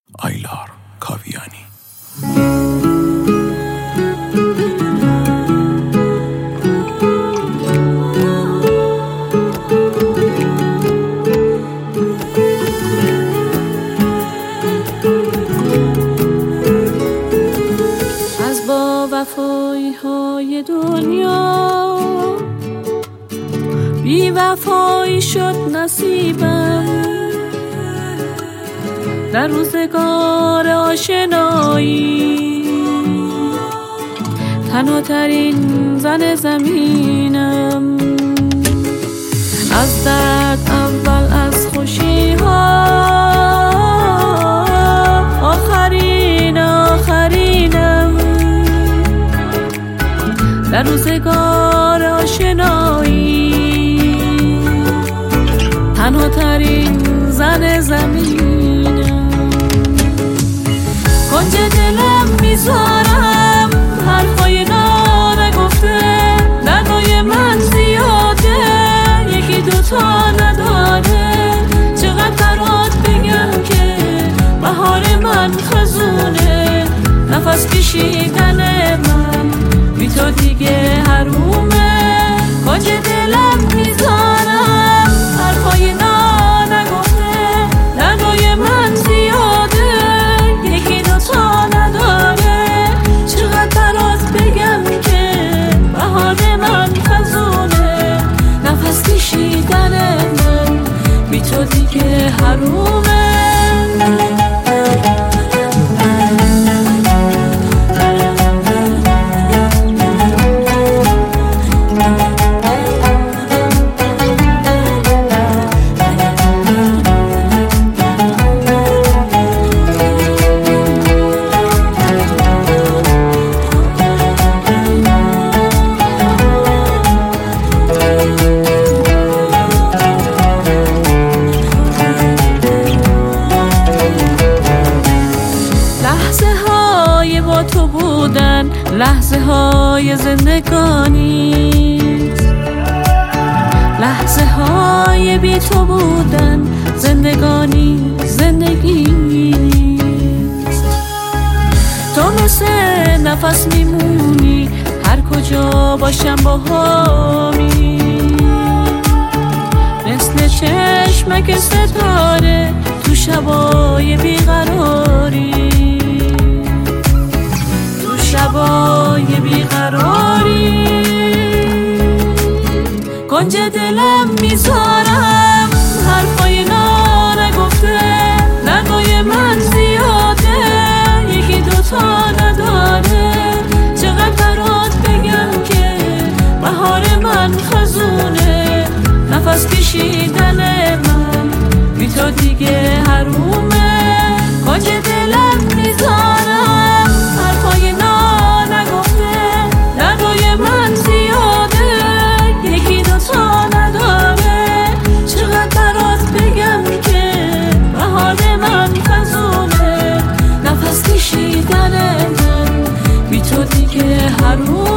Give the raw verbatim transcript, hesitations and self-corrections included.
آیلار کاویانی. از با وفایی های دنیا بی وفایی شد نصیبم، در روزگار آشنایی تنها ترین زن زمینم. از درد اول از خوشی ها آخرین آخرینم، در روزگار آشنایی تنها ترین زن زمینم. کنج دلم میذارم حرفای نگفته، دردای من زیاده یکی دوتا نداره. چقدر برات بگم که بهار من خزونه، نفس کشیدن من بی تو دیگه حرومه. کنج دلم میذارم حرفای نگفته، دردای من زیاده یکی دوتا نداره. چقدر برات بگم که بهار من خزونه، نفس کشیدن من بی تو دیگه حرومه. تو بودن لحظه های زندگانی، لحظه های بی تو بودن زندگانی زندگی نیست. تو مثل نفس میمونی هر کجا باشم با همی، مثل چشمک ستاره تو شبای بیقراری، شبای بیقراری. کنج دلم میذارم حرفای نگفته، دردای من زیاده یکی دوتا نداره. چقدر برات بگم که بهار من خزونه، نفس کشیدن من بی تو دیگه حرومه. کنج دلم میذارم حرفای نگفته، دردای من زیاده یکی دوتا نداره. چقدر برات بگم که بهار من خزونه، نفس کشیدن من بی تو دیگه حرومه.